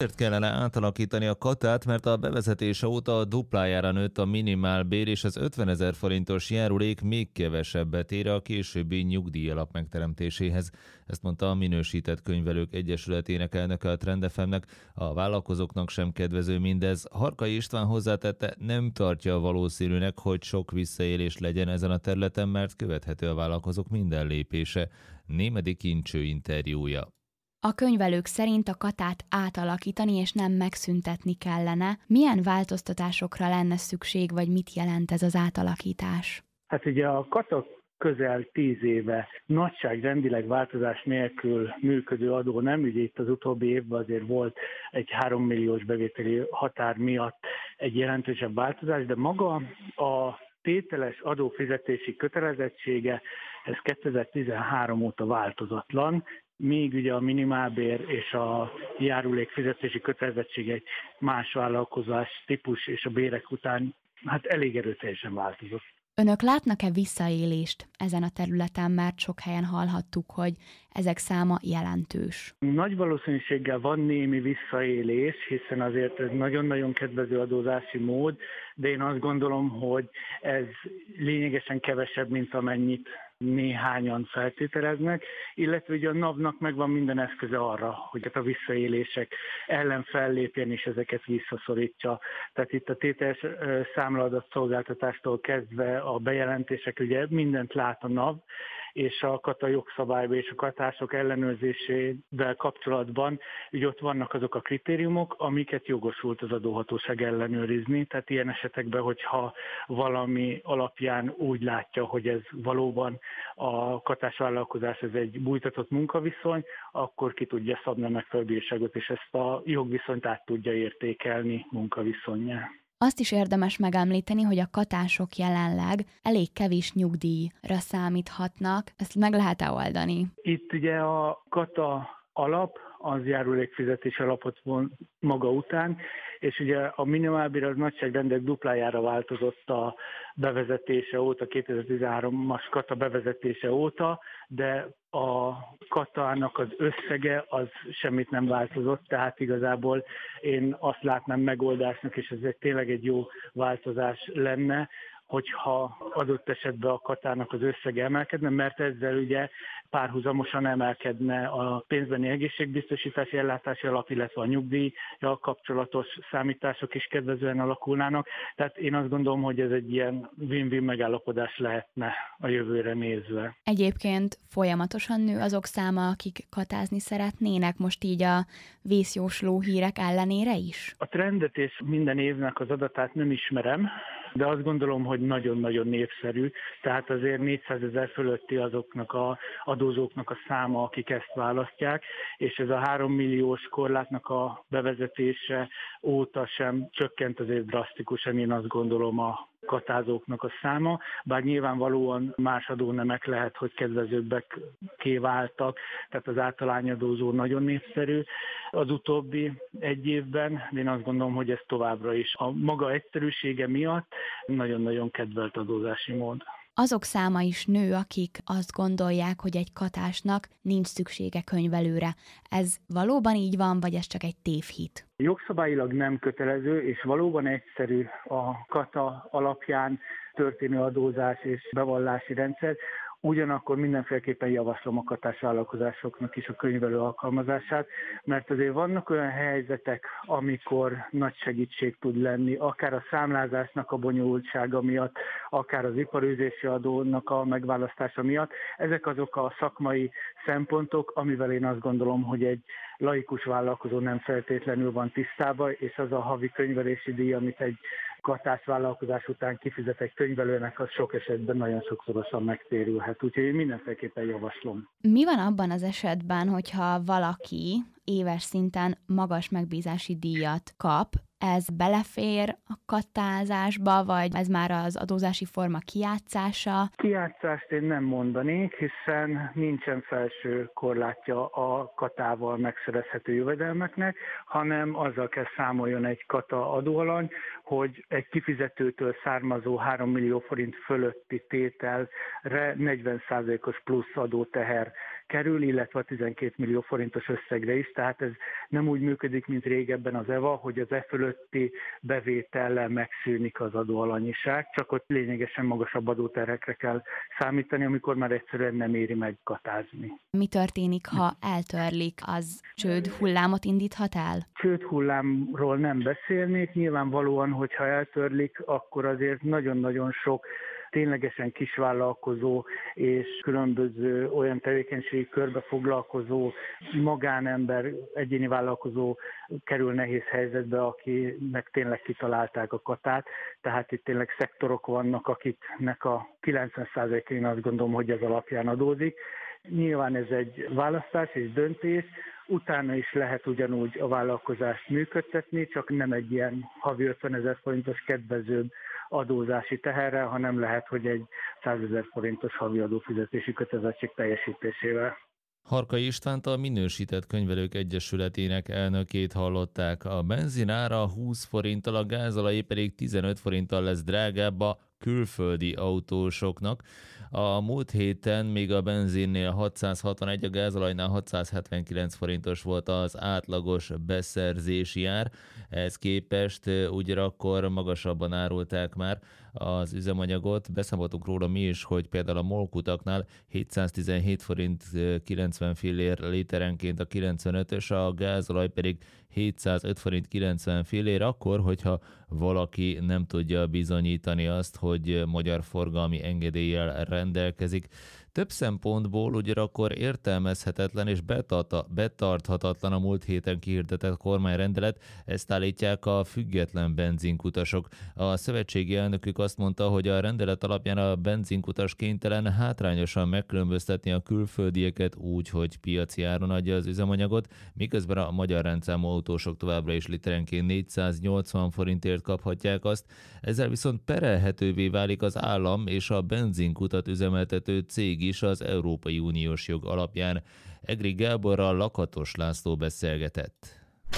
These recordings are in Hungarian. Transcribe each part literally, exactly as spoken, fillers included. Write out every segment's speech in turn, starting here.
Ezért kellene átalakítani a katát, mert a bevezetése óta a duplájára nőtt a minimálbér, és az ötvenezer forintos járulék még kevesebbet ér a későbbi nyugdíjalap megteremtéséhez. Ezt mondta a Minősített Könyvelők Egyesületének elnöke a Trend ef em-nek. A vállalkozóknak sem kedvező mindez. Harkai István hozzátette, nem tartja valószínűnek, hogy sok visszaélés legyen ezen a területen, mert követhető a vállalkozók minden lépése. Némedi Kincső interjúja. A könyvelők szerint a katát átalakítani és nem megszüntetni kellene. Milyen változtatásokra lenne szükség, vagy mit jelent ez az átalakítás? Hát ugye a kata közel tíz éve nagyságrendileg változás nélkül működő adó nem, ugye itt az utóbbi évben azért volt egy három milliós bevételi határ miatt egy jelentősebb változás, de maga a tételes adófizetési kötelezettsége, ez kétezer-tizenhárom óta változatlan, míg ugye a minimálbér és a járulék fizetési kötelezettség egy más vállalkozás típus és a bérek után hát elég erőteljesen változott. Önök látnak-e visszaélést ezen a területen, mert sok helyen hallhattuk, hogy ezek száma jelentős? Nagy valószínűséggel van némi visszaélés, hiszen azért ez nagyon-nagyon kedvező adózási mód, de én azt gondolom, hogy ez lényegesen kevesebb, mint amennyit néhányan feltételeznek, illetve ugye a NAV-nak megvan minden eszköze arra, hogy a visszaélések ellen fellépjen és ezeket visszaszorítsa. Tehát itt a tételes számlaadat szolgáltatástól kezdve a bejelentések, ugye mindent lát a NAV, és a kata jogszabályban és a katások ellenőrzésével kapcsolatban, ugye ott vannak azok a kritériumok, amiket jogosult az adóhatóság ellenőrizni. Tehát ilyen esetekben, hogyha valami alapján úgy látja, hogy ez valóban a katásvállalkozás, ez egy bújtatott munkaviszony, akkor ki tudja szabni a megfelelő bírságot, és ezt a jogviszonyt át tudja értékelni munkaviszonnyá. Azt is érdemes megemlíteni, hogy a katások jelenleg elég kevés nyugdíjra számíthatnak. Ezt meg lehet-e oldani? Itt ugye a kata alap, az járulékfizetés alapot von maga után, és ugye a minimálbér az nagyságrendek duplájára változott a bevezetése óta, kétezer-tizenhárom-as kata bevezetése óta, de a katának az összege az semmit nem változott, tehát igazából én azt látnám megoldásnak, és ez tényleg egy jó változás lenne, hogyha adott esetben a katának az összege emelkedne, mert ezzel ugye párhuzamosan emelkedne a pénzbeni egészségbiztosítási ellátási alap, illetve a nyugdíjjal kapcsolatos számítások is kedvezően alakulnának. Tehát én azt gondolom, hogy ez egy ilyen win-win megállapodás lehetne a jövőre nézve. Egyébként folyamatosan nő azok száma, akik katázni szeretnének, most így a vészjósló hírek ellenére is? A trendet és minden évnek az adatát nem ismerem, de azt gondolom, hogy nagyon-nagyon népszerű, tehát azért négyszázezer fölötti azoknak a adózóknak a száma, akik ezt választják, és ez a három milliós korlátnak a bevezetése óta sem csökkent azért drasztikusan, én azt gondolom, a katázóknak a száma, bár nyilvánvalóan más adónemek lehet, hogy kedvezőbbekké váltak, tehát az általányadózó nagyon népszerű az utóbbi egy évben, de én azt gondolom, hogy ez továbbra is a maga egyszerűsége miatt nagyon-nagyon kedvelt adózási mód. Azok száma is nő, akik azt gondolják, hogy egy katásnak nincs szüksége könyvelőre. Ez valóban így van, vagy ez csak egy tévhit? Jogszabályilag nem kötelező, és valóban egyszerű a kata alapján történő adózás és bevallási rendszer. Ugyanakkor mindenféleképpen javaslom a katásvállalkozásoknak is a könyvelő alkalmazását, mert azért vannak olyan helyzetek, amikor nagy segítség tud lenni, akár a számlázásnak a bonyolultsága miatt, akár az iparűzési adónak a megválasztása miatt. Ezek azok a szakmai szempontok, amivel én azt gondolom, hogy egy laikus vállalkozó nem feltétlenül van tisztában, és az a havi könyvelési díj, amit egy katásvállalkozás után kifizet egy könyvelőnek, az sok esetben nagyon sokszorosan megtérülhet. Úgyhogy én mindenféleképpen javaslom. Mi van abban az esetben, hogyha valaki éves szinten magas megbízási díjat kap, ez belefér a katázásba, vagy ez már az adózási forma kijátszása? Kijátszást én nem mondanék, hiszen nincsen felső korlátja a katával megszerezhető jövedelmeknek, hanem azzal kell számoljon egy kata adóalany, hogy egy kifizetőtől származó három millió forint fölötti tételre negyven százalékos plusz adóteher kerül, illetve a tizenkét millió forintos összegre is, tehát ez nem úgy működik, mint régebben az é vé á, hogy az e fölötti bevétellel megszűnik az adóalanyiság, csak ott lényegesen magasabb adóterhekre kell számítani, amikor már egyszerűen nem éri meg katázni. Mi történik, ha eltörlik? Az csőd hullámot indíthat el? Csőd hullámról nem beszélnék, nyilvánvalóan, hogyha eltörlik, akkor azért nagyon-nagyon sok ténylegesen kisvállalkozó és különböző olyan tevékenységi körbe foglalkozó magánember, egyéni vállalkozó kerül nehéz helyzetbe, akinek tényleg kitalálták a katát. Tehát itt tényleg szektorok vannak, akiknek a kilencven százaléka én azt gondolom, hogy ez alapján adózik. Nyilván ez egy választás és döntés, utána is lehet ugyanúgy a vállalkozást működtetni, csak nem egy ilyen havi ötvenezer forintos kedvezőbb adózási teherrel, hanem lehet, hogy egy százezer forintos havi adófizetési kötelezettség teljesítésével. Harkai Istvánt, a Minősített Könyvelők Egyesületének elnökét hallották. A benzin ára húsz forinttal, a gázolaj pedig tizenöt forinttal lesz drágább a külföldi autósoknak. A múlt héten még a benzinnél hatszázhatvanegy, a gázolajnál hatszázhetvenkilenc forintos volt az átlagos beszerzési ár. Ehhez képest ugyanakkor magasabban árulták már az üzemanyagot. Beszámoltunk róla mi is, hogy például a MOL kutaknál hétszáztizenhét forint kilencven fillér literenként a kilencvenötös, a gázolaj pedig hétszázöt forint kilencven fillér, akkor, hogyha valaki nem tudja bizonyítani azt, hogy magyar forgalmi engedéllyel rendelkezik. Több szempontból ugyanakkor értelmezhetetlen és betarthatatlan a múlt héten kihirdetett kormányrendelet, ezt állítják a független benzinkutasok. A szövetségi elnökük azt mondta, hogy a rendelet alapján a benzinkutas kénytelen hátrányosan megkülönböztetni a külföldieket úgy, hogy piaci áron adja az üzemanyagot, miközben a magyar rendszámú autósok továbbra is literenként négyszáznyolcvan forintért kaphatják azt. Ezzel viszont perelhetővé válik az állam és a benzinkutat üzemeltető cég is az Európai Uniós jog alapján. Egri Gáborral Lakatos László beszélgetett.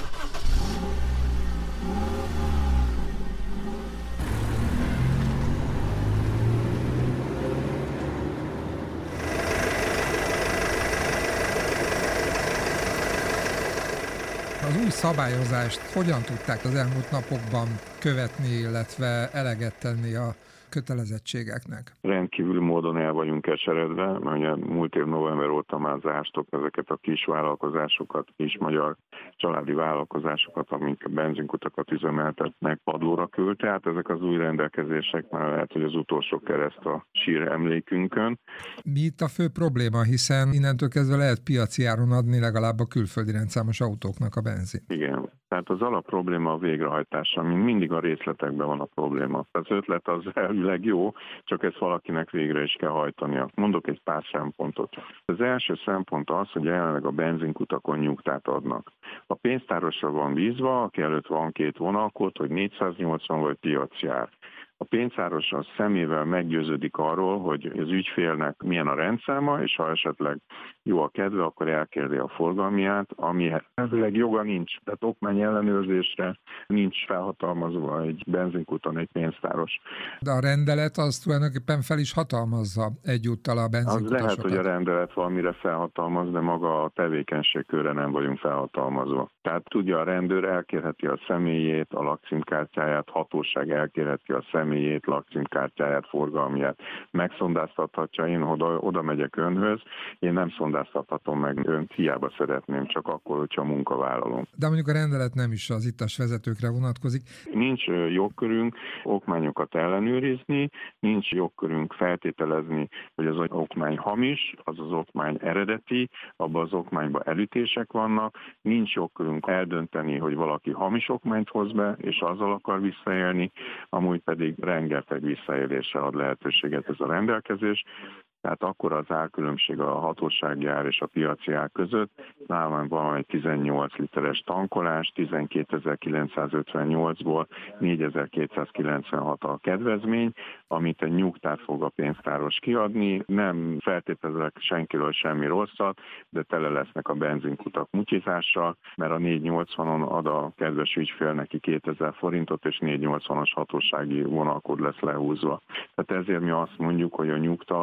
Az új szabályozást hogyan tudták az elmúlt napokban követni, illetve eleget tenni a kötelezettségeknek? Rendkívüli módon el vagyunk keseredve, mert ugye múlt év november óta már zártok ezeket a kis vállalkozásokat, kis magyar családi vállalkozásokat, amik a benzinkutakat üzemeltetnek, padlóra küld. Tehát ezek az új rendelkezések már lehet, hogy az utolsó kereszt a sír emlékünkön. Mi itt a fő probléma, hiszen innentől kezdve lehet piaci áron adni legalább a külföldi rendszámos autóknak a benzin. Igen. Tehát az alap probléma a végrehajtása, mint mindig a részletekben van a probléma. Az ötlet az elvileg jó, csak ezt valakinek végre is kell hajtania. Mondok egy pár szempontot. Az első szempont az, hogy jelenleg a benzinkutakon nyugtát adnak. A pénztárosra van bízva, aki előtt van két vonalkód, hogy négyszáznyolcvan vagy piaci ár. A pénztáros a szemével meggyőződik arról, hogy az ügyfélnek milyen a rendszáma, és ha esetleg jó a kedve, akkor elkérdi a forgalmiát, amihez elvileg joga nincs. Tehát okmány ellenőrzésre nincs felhatalmazva egy benzinkuton egy pénztáros. De a rendelet az tulajdonképpen fel is hatalmazza egyúttal a benzinkutasokat. Az lehet, hogy a rendelet valamire felhatalmaz, de maga a tevékenységkörre nem vagyunk felhatalmazva. Tehát tudja, a rendőr elkérheti a személyét, a lakcímkártyáját, hatóság elkérheti a személyét, lakcímkártyáját, forgalmiát. Megszondáztathatja, én oda, oda megyek önhöz, én nem szondáztathatom meg önt, hiába szeretném, csak akkor, hogyha munkavállalom. De mondjuk a rendelet nem is az ittas vezetőkre vonatkozik. Nincs jogkörünk okmányokat ellenőrizni, nincs jogkörünk feltételezni, hogy az okmány hamis, az az okmány eredeti, abban az okmányban elütések vannak, nincs jogkörünk eldönteni, hogy valaki hamis okmányt hoz be, és azzal akar visszaélni, amúgy pedig rengeteg visszaélésre ad lehetőséget ez a rendelkezés. Tehát akkor az árkülönbség a hatósági ár és a piaci ár között. Nálam van egy tizennyolc literes tankolás, tizenkétezer-kilencszázötvennyolcból négyezer-kétszázkilencvenhat a kedvezmény, amit egy nyugtát fog a pénztáros kiadni. Nem feltételezek senkiről semmi rosszat, de tele lesznek a benzinkutak mutyizással, mert a négyszáznyolcvanon ad a kedves ügyfél neki kétezer forintot, és négyszáznyolcvanas hatósági vonalkód lesz lehúzva. Tehát ezért mi azt mondjuk, hogy a nyugta az nem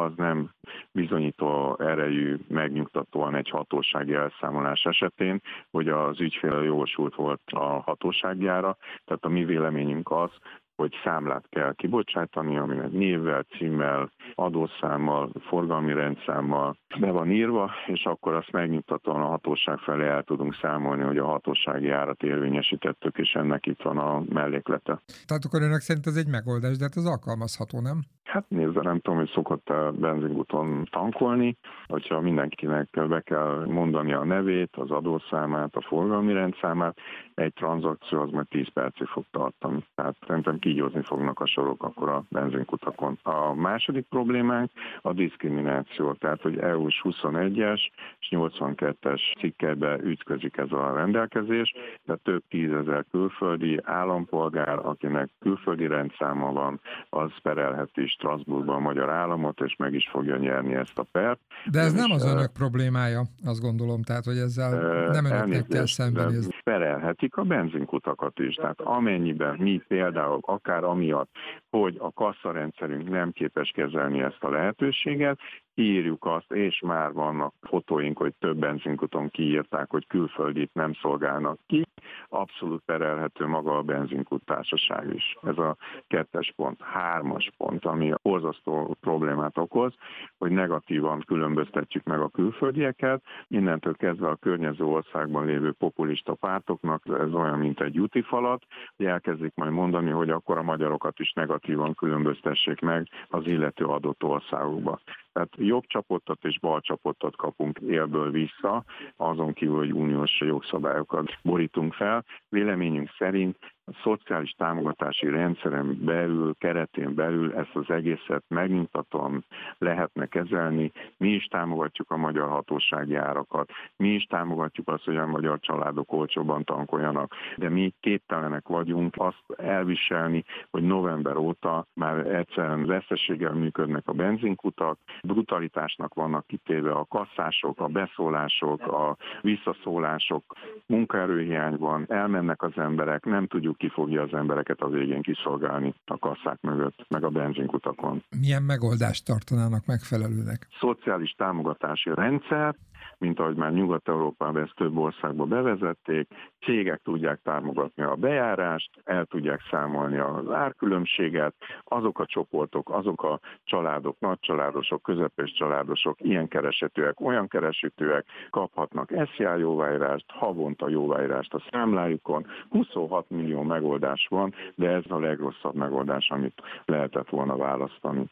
bizonyító erejű, megnyugtatóan egy hatósági elszámolás esetén, hogy az ügyfél jogosult volt a hatóságjára. Tehát a mi véleményünk az, hogy számlát kell kibocsátani, aminek névvel, címmel, adószámmal, forgalmi rendszámmal be van írva, és akkor azt megnyugtatóan a hatóság felé el tudunk számolni, hogy a hatósági árat érvényesítettük, és ennek itt van a melléklete. Tehát akkor önök szerint ez egy megoldás, de hát az alkalmazható, nem? Hát nézze, nem tudom, hogy szokott-e benzingúton tankolni, hogyha mindenkinek be kell mondani a nevét, az adószámát, a forgalmi rendszámát, egy tranzakció az majd tíz percig fog tartani. Tehát szerintem kígyózni fognak a sorok akkor a benzinkutakon. A második problémánk a diszkrimináció, tehát hogy é u-s huszonegyes és nyolcvankettes cikkelybe ütközik ez a rendelkezés, tehát több tízezer külföldi állampolgár, akinek külföldi rendszáma van, az perelheti Strasbourgban a magyar államot, és meg is fogja nyerni ezt a pert. De ez nem az önök problémája, azt gondolom, tehát hogy ezzel nem önöknek kell szembenézni. Perelhetik a benzinkutakat is, tehát amennyiben mi például akár amiatt, hogy a kasszarendszerünk nem képes kezelni ezt a lehetőséget, írjuk azt, és már vannak fotóink, hogy több benzinkuton kiírták, hogy külföldit nem szolgálnak ki, abszolút perelhető maga a benzinkút társaság is. Ez a kettes pont. Hármas pont, ami borzasztó problémát okoz, hogy negatívan különböztetjük meg a külföldieket, innentől kezdve a környező országban lévő populista pártoknak ez olyan, mint egy útifalat, hogy elkezdik majd mondani, hogy akkor a magyarokat is negatívan különböztessék meg az illető adott országokba. Tehát jobb csapottat és bal csapottat kapunk élből vissza, azon kívül, hogy uniós jogszabályokat borítunk fel. Véleményünk szerint a szociális támogatási rendszeren belül, keretén belül ezt az egészet megnyugtatóan lehetne kezelni. Mi is támogatjuk a magyar hatósági árakat, mi is támogatjuk azt, hogy a magyar családok olcsóban tankoljanak, de mi képtelenek vagyunk azt elviselni, hogy november óta már egyszerűen veszteséggel működnek a benzinkutak, brutalitásnak vannak kitéve a kasszások, a beszólások, a visszaszólások, munkaerőhiány van, elmennek az emberek, nem tudjuk, ki fogja az embereket a végén kiszolgálni a kasszák mögött, meg a benzinkutakon. Milyen megoldást tartanának megfelelőnek? Szociális támogatási rendszer, mint ahogy már Nyugat-Európában ezt több országba bevezették, cégek tudják támogatni a bejárást, el tudják számolni az árkülönbséget, azok a csoportok, azok a családok, nagycsaládosok, közepes családosok, ilyen keresetőek, olyan keresetőek kaphatnak es zé á jóváírást, havonta jóváírást a számlájukon. huszonhat millió megoldás van, de ez a legrosszabb megoldás, amit lehetett volna választani.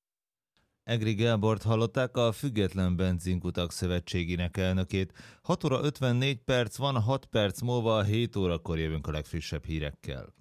Egri Gábort hallották, a Független Benzinkutak Szövetségének elnökét. hat óra ötvennégy perc van, hat perc múlva hét órakor jövünk a legfrissebb hírekkel.